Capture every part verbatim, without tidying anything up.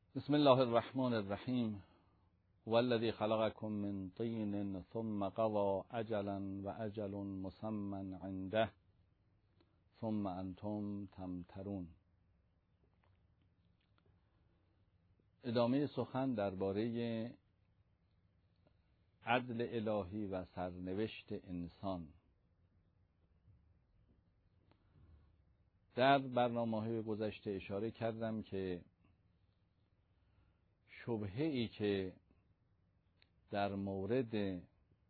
بسم الله الرحمن الرحیم والذی خلقکم من طین ثم قضى اجلا و اجل مسمى عنده ثم انتم تمترون. ادامه سخن درباره عدل الهی و سرنوشت انسان. در برنامه‌های گذشته اشاره کردم که شبهه‌ای که در مورد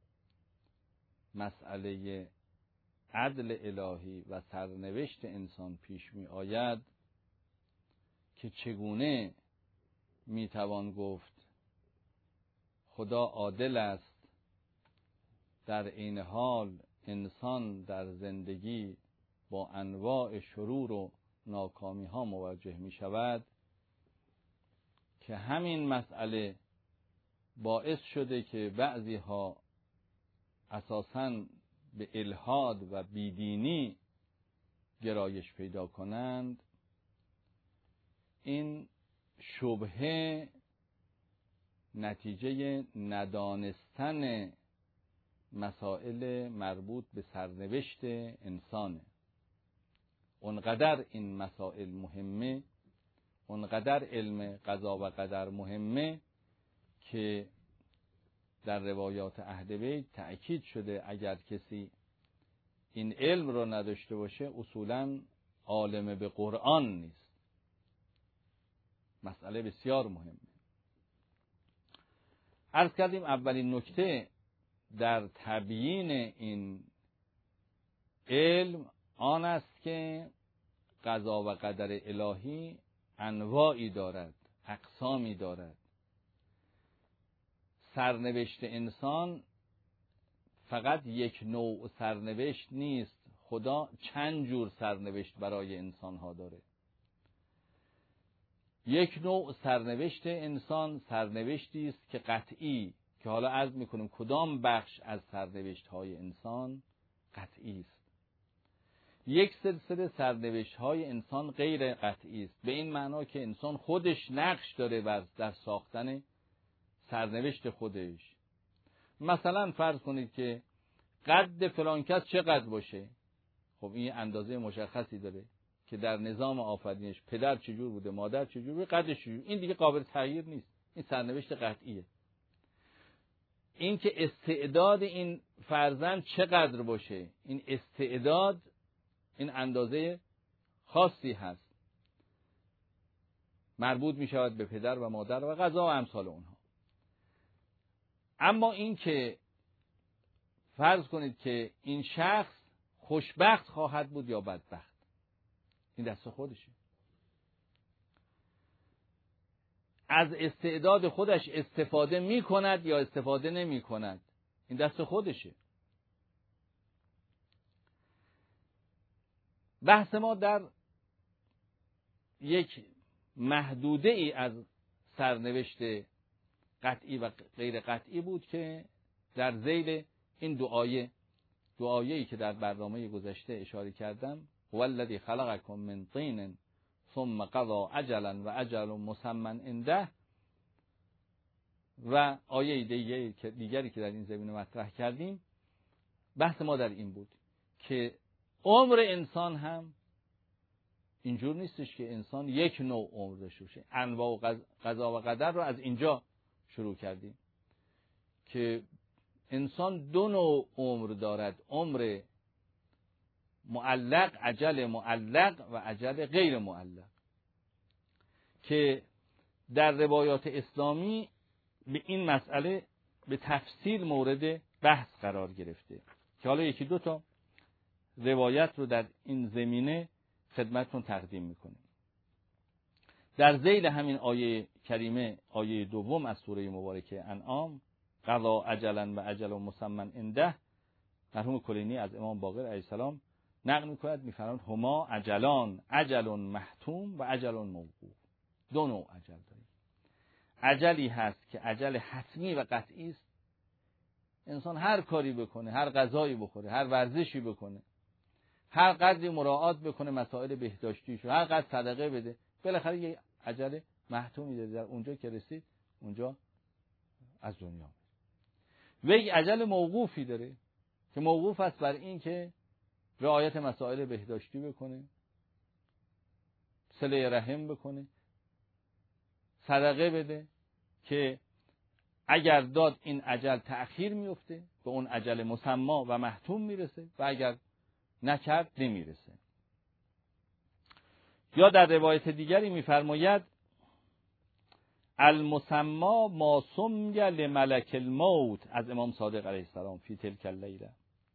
مسئله عدل الهی و سرنوشت انسان پیش می آید که چگونه می توان گفت خدا عادل است، در عین حال انسان در زندگی با انواع شرور و ناکامی ها مواجه می شود، که همین مسئله باعث شده که بعضی ها اساساً به الحاد و بیدینی گرایش پیدا کنند. این شبهه نتیجه ندانستن مسائل مربوط به سرنوشت انسانه. اونقدر این مسائل مهمه، اونقدر علم قضا و قدر مهمه که در روایات اهل بیت تأکید شده اگر کسی این علم رو نداشته باشه اصولاً عالم به قرآن نیست. مسئله بسیار مهمه. عرض کردیم اولین نکته در تبیین این علم آن است که قضا و قدر الهی انواعی دارد، اقسامی دارد. سرنوشت انسان فقط یک نوع سرنوشت نیست، خدا چند جور سرنوشت برای انسانها داره. یک نوع سرنوشت انسان سرنوشتی است که قطعی، که حالا عرض میکنیم کدام بخش از سرنوشت های انسان قطعی است. یک سلسله سرنوشت های انسان غیر قطعی است، به این معنا که انسان خودش نقش داره در ساختن سرنوشت خودش. مثلا فرض کنید که قد فلان کس چقدر باشه، خب این اندازه مشخصی داره که در نظام آفرینش پدر چجور بوده، مادر چجور بوده، قدش چجور، این دیگه قابل تغییر نیست، این سرنوشت قطعیه. این که استعداد این فرزند چقدر باشه، این استعداد این اندازه خاصی هست، مربوط می شود به پدر و مادر و قضا و امثال اونها. اما این که فرض کنید که این شخص خوشبخت خواهد بود یا بدبخت، این دست خودشه. از استعداد خودش استفاده می کند یا استفاده نمی کند، این دست خودشه. بحث ما در یک محدوده ای از سرنوشت قطعی و غیر قطعی بود که در ذیل این دعایه دعایه‌ای که در برنامه گذشته اشاره کردم، والذی خلقکم من طین ثم قضى اجلا و اجل مسمى عنده، و آیه دیگری که دیگری که در این زمینه مطرح کردیم، بحث ما در این بود که عمر انسان هم اینجور نیستش که انسان یک نوع عمر داشته باشه. انواع قضا و قدر رو از اینجا شروع کردیم که انسان دو نوع عمر دارد، عمر معلق، اجل معلق و اجل غیر معلق، که در روایات اسلامی به این مسئله به تفصیل مورد بحث قرار گرفته که حالا یکی دو تا روایت رو در این زمینه خدمتتون تقدیم میکنیم. در ذیل همین آیه کریمه، آیه دوم از سوره مبارکه انعام، قضا اجلا و اجل مسمى عنده، مرحوم کلینی از امام باقر علیه السلام نقل میکند، میفرماید هما اجلان، اجل محتوم و اجل موقوف. دو نوع اجل داریم. اجلی هست که اجل حتمی و قطعی است، انسان هر کاری بکنه، هر غذایی بخوره، هر ورزشی بکنه، هر قدری مراعات بکنه مسائل بهداشتیشو، هر قدر صدقه بده، بالاخره یه اجل محتومی داره، در اونجا که رسید اونجا از دنیا میره. و یک اجل موقوفی داره که موقوف است بر این که رعایت مسائل بهداشتی بکنه، صله رحم بکنه، صدقه بده، که اگر داد این اجل تأخیر میفته، به اون اجل مسما و محتوم میرسه، و اگر نکرد نمیرسه. یا در روایت دیگری میفرماید المسما ما سمی لملک الموت، از امام صادق علیه السلام، فی تلک اللیله.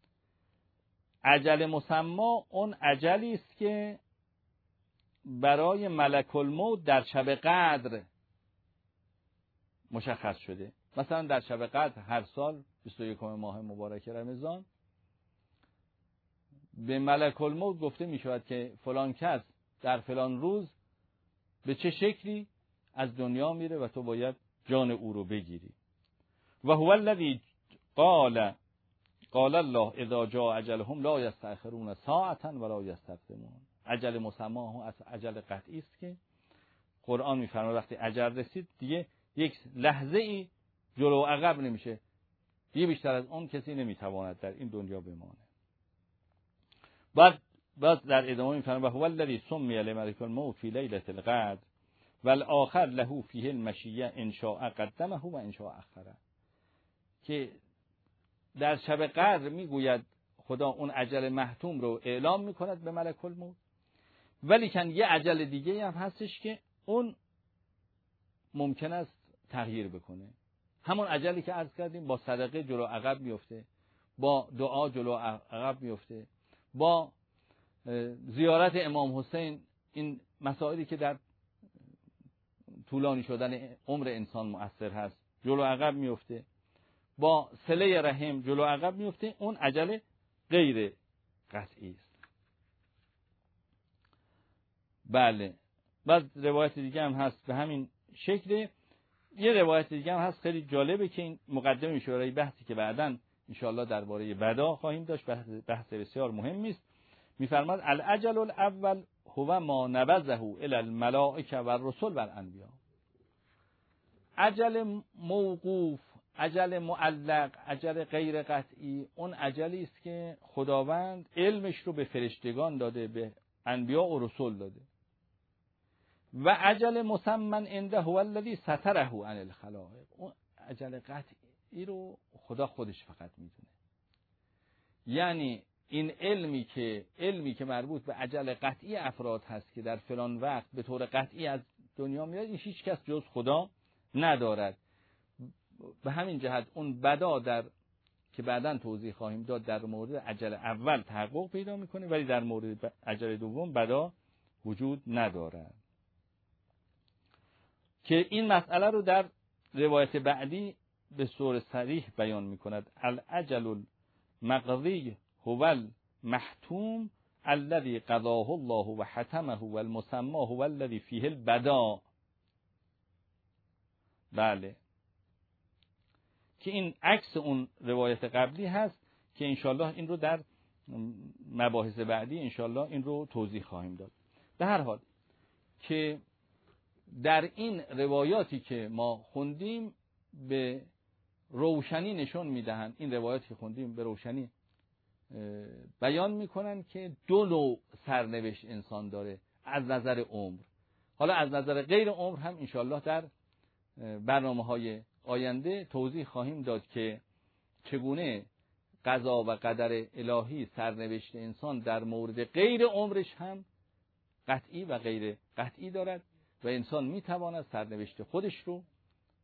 اجل مسما اون اجلی است که برای ملک الموت در شب قدر مشخص شده. مثلا در شب قدر هر سال بیست و یکم ماه مبارک رمضان به ملک الموت گفته می شود که فلان کس در فلان روز به چه شکلی از دنیا میره و تو باید جان او رو بگیری. و هو الذی قال قال الله اذا جاء اجلهم لا یستأخرون ساعة ولا یستقدمون. اجل مسما از اجل قطعی است که قرآن میفرماید وقتی اجل رسید دیگه یک لحظه ای جلو و عقب نمیشه، دیگه بیشتر از اون کسی نمیتواند در این دنیا بمانه. بعد بعد در ادامه میفرماید هو الذی سمی لملک الموت فی لیلة القدر والآخر له فیه المشیه ان شاء قدمه و ان شاء اخره. که در شب قدر میگوید خدا اون اجل محتوم رو اعلام میکند به ملک الموت، ولی کن یه اجل دیگه هم هستش که اون ممکن است تغییر بکنه. همون اجلی که عرض کردیم با صدقه جلو عقب میفته، با دعا جلو عقب میفته، با زیارت امام حسین، این مسائلی که در طولانی شدن عمر انسان مؤثر هست جلو عقب میفته، با صله رحم جلو عقب میفته. اون اجل غیر قطعی است. بله. بعد روایت دیگه هم هست به همین شکل. یه روایت دیگه هم هست خیلی جالبه که این مقدمه میشه برای بحثی که بعداً ان شاء الله درباره بدا خواهیم داشت، بحث, بحث بسیار مهمی است. میفرماد الاجل الاول هو ما نبذه الی الملائکه و الرسل و الانبیاء. اجل موقوف، اجل معلق، اجل غیر قطعی، اون اجلی است که خداوند علمش رو به فرشتگان داده، به انبیاء و رسول داده. و اجل مسمن عنده هو الذی ستره عن الخلائق. اون اجل قطعی رو خدا خودش فقط میدونه. یعنی این علمی که علمی که مربوط به اجل قطعی افراد هست که در فلان وقت به طور قطعی از دنیا میاد، این هیچ کس جز خدا ندارد. به همین جهت اون بدا در که بعداً توضیح خواهیم داد در مورد اجل اول تحقق پیدا میکنه، ولی در مورد اجل دوم بدا وجود ندارد. که این مسئله رو در روایت بعدی به صورت صریح بیان میکند. الاجل المقضی هو المحتوم الذي قضاه الله و حتمه و المسمى هو الذي فیه البدا. بله، که این عکس اون روایت قبلی هست که انشالله این رو در مباحث بعدی انشالله این رو توضیح خواهیم داد. به هر حال که در این روایاتی که ما خوندیم به روشنی نشون میدهند، این روایاتی که خوندیم به روشنی بیان میکنن که دو نوع سرنوشت انسان داره از نظر عمر. حالا از نظر غیر عمر هم انشالله در برنامه‌های آینده توضیح خواهیم داد که چگونه قضا و قدر الهی سرنوشت انسان در مورد غیر عمرش هم قطعی و غیر قطعی دارد و انسان میتواند سرنوشت خودش رو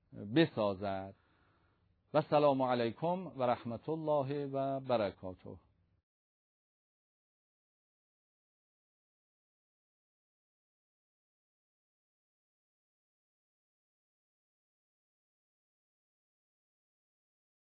بسازد. و السلام علیکم و رحمت الله و برکاته.